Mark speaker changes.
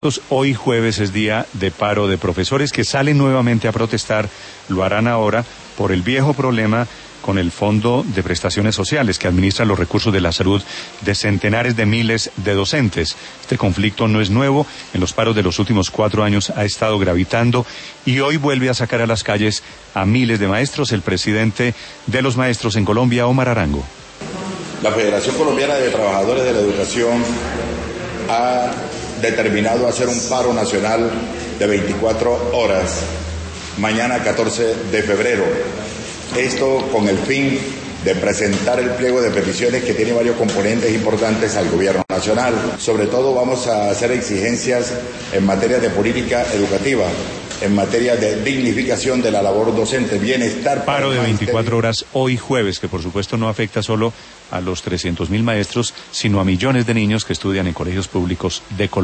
Speaker 1: Hoy jueves es día de paro de profesores que salen nuevamente a protestar. Lo harán ahora por el viejo problema con el Fondo de Prestaciones Sociales que administra los recursos de la salud de centenares de miles de docentes. Este conflicto no es nuevo, en los paros de los últimos 4 años ha estado gravitando y hoy vuelve a sacar a las calles a miles de maestros. El presidente de los maestros en Colombia, Omar Arango.
Speaker 2: La Federación Colombiana de Trabajadores de la Educación ha determinado hacer un paro nacional de 24 horas mañana 14 de febrero. Esto con el fin de presentar el pliego de peticiones que tiene varios componentes importantes al gobierno nacional. Sobre todo vamos a hacer exigencias en materia de política educativa, en materia de dignificación de la labor docente, bienestar.
Speaker 1: Paro de 24 horas hoy jueves, que por supuesto no afecta solo a los 300.000 maestros, sino a millones de niños que estudian en colegios públicos de Colombia.